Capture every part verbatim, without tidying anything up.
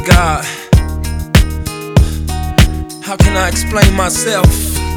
God, how can I explain myself?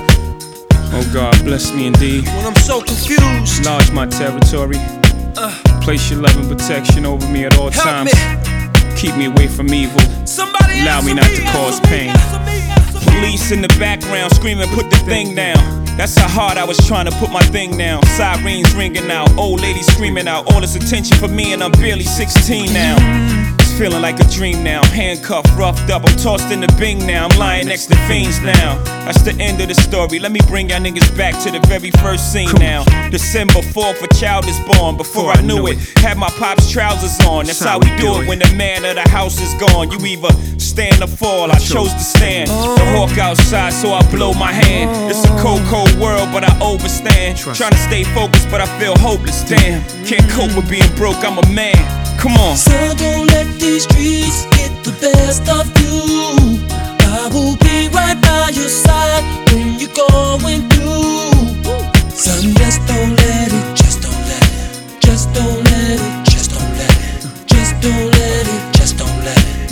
Oh God, bless me indeed. When I'm so confused, enlarge my territory. uh, Place your love and protection over me at all help times. me. Keep me away from evil. Somebody Allow me answer not me, to answer cause me, pain. answer me, answer me. Police in the background screaming, put the thing down. That's how hard I was trying to put my thing down. Sirens ringing out, old ladies screaming out. All this attention for me and I'm barely sixteen now. It's feeling like a dream now. Handcuffed, roughed up, I'm tossed in the bing now. I'm lying next to fiends now. That's the end of the story. Let me bring y'all niggas back to the very first scene now. December fourth, a child is born. Before I knew it, had my pop's trousers on. That's how we do it when the man of the house is gone. You either stand or fall, I chose to stand. The hawk outside, so I blow my hand. It's a cold, cold world, but I overstand. Trying to stay focused, but I feel hopeless. Damn, can't cope with being broke, I'm a man. Come on. So don't let these streets get the best of you. I will be right by your side when you're going through. Son, just don't let it, just don't let it, just don't let it, just don't let it, just don't let it, just don't let it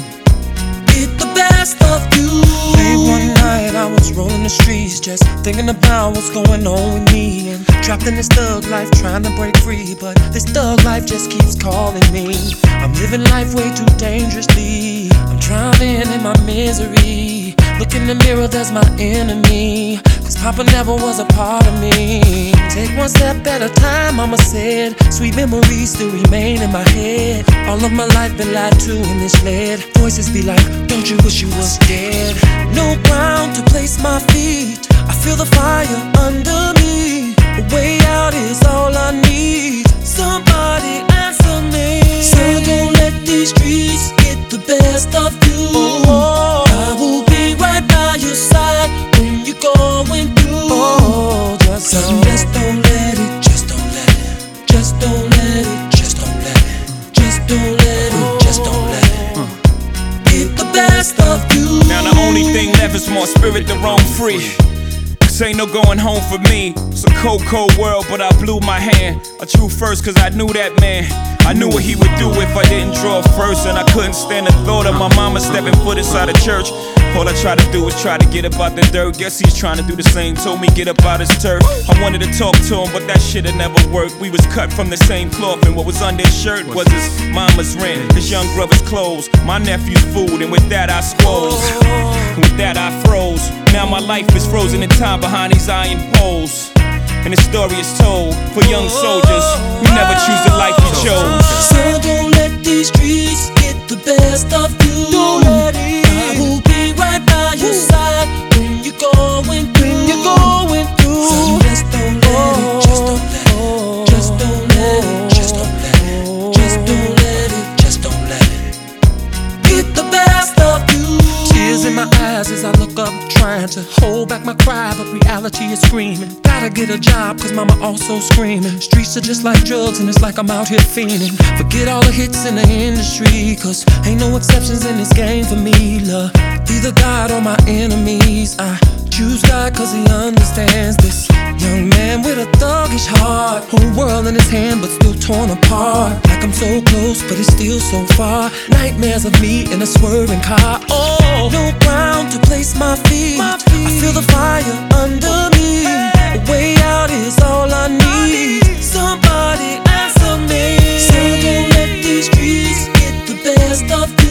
get the best of you. Late one night I was rolling the streets, just thinking about what's going on with me. And trapped in this thug life, trying to break free, but this thug life just keeps calling me. I'm living life way too dangerously. I'm drowning in my misery. Look in the mirror, there's my enemy. Cause Papa never was a part of me. Take one step at a time, mama said. Sweet memories still remain in my head. All of my life been lied to and misled. Voices be like, don't you wish you was dead? No ground to place my feet. I feel the fire under me. A way out is all I need. Somebody answer me. So don't let these streets get the best of you. Oh, I will be right by your side when you're going through. oh, just So don't. just don't let it, just don't let it, just don't let it, just don't let it, just don't let it, just don't let it get the best of you. Now the only thing left is more spirit to roam free. Cause ain't no going home for me. It's a cold, cold world, but I blew my hand. I drew first cause I knew that man. I knew what he would do if I didn't draw first. And I couldn't stand the thought of my mama stepping foot inside a church. All I try to do is try to get up out the dirt. Guess he's trying to do the same. Told me get up out his turf. I wanted to talk to him, but that shit had never worked. We was cut from the same cloth, and what was under his shirt was his mama's rent, his young brother's clothes, my nephew's food, and with that I squoze. And with that I froze. Now my life is frozen in time behind these iron poles. And the story is told for young soldiers. You never choose the life you chose. So don't let these streets get the best of you. Don't let it. I will be right by your side when you're going through. You're going through. So just don't let it, just don't let it, just don't let it, just don't let it, just don't let it, just don't let it get the best of you. Tears in my eyes as I look up, trying to hold back my cry, but reality is screaming. Gotta get a job, cause mama also screaming. Streets are just like drugs, and it's like I'm out here fiending. Forget all the hits in the industry, cause ain't no exceptions in this game for me. Love, either God or my enemies. I choose God cause he understands this young man with a thuggish heart. Whole world in his hand, but still torn apart. Like I'm so close, but it's still so far. Nightmares of me in a swerving car. Oh, no ground to place my feet. I feel the fire under me. A way out is all I need. Somebody answer me. So don't let these streets get the best of you.